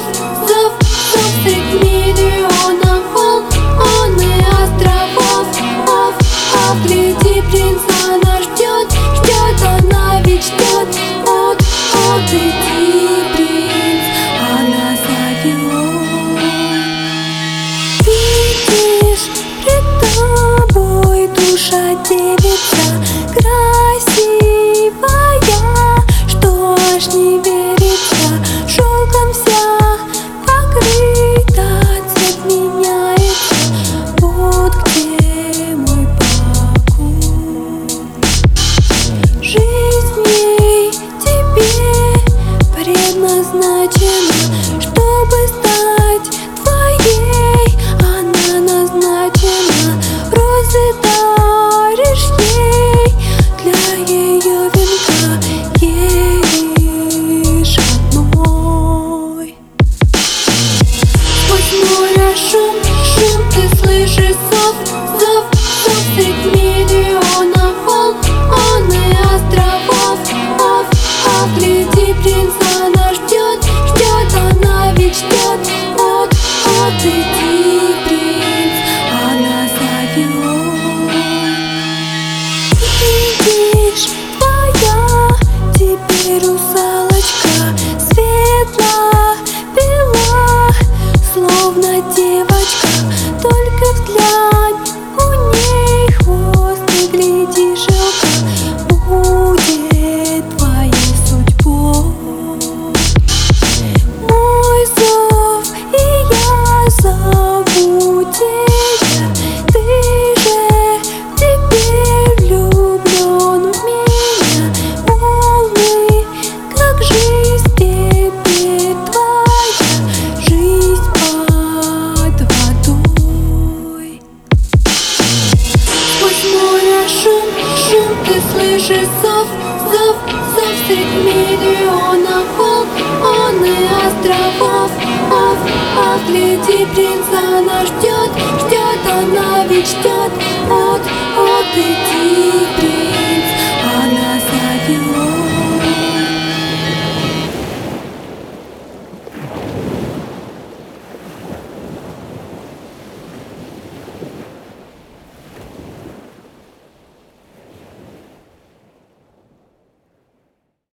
зов, зов, зов средь миллионов волн и островов. Гляди, принц, она ждет, ждет, она ведь ждет. Вот иди, принц, она зовет. Видишь, пред тобой душа девица, красивая, что аж не верится. Шелком вся покрыта, цвет меняется. Вот где мой покой. Жизнь ей тебе предназначена, чтобы стать твоей. Она назначена, розы даришь ей для ее венка, ей лишь одной. Сквозь море шум, шум, ты слышишь зов, зов, зов средь миллионов волн и островов. Гляди, принц, она ждет, ждет, она ведь ждет. Вот иди, принц, она зовет. Видишь, твоя теперь русалочка, светла, бела, словно девочка. Только взглянь, у ней хвост, и гляди, шелка будет твоей судьбой. Мой зов, и я зову тебя. Ты же теперь влюблен в меня. Волны, как жизнь теперь твоя, жизнь под водой. Сквозь море шум, шум, ты слышишь зов, зов, зов средь миллионов волн и островов. Гляди, принц, она ждет, ждет, она ведь ждет. Вот иди,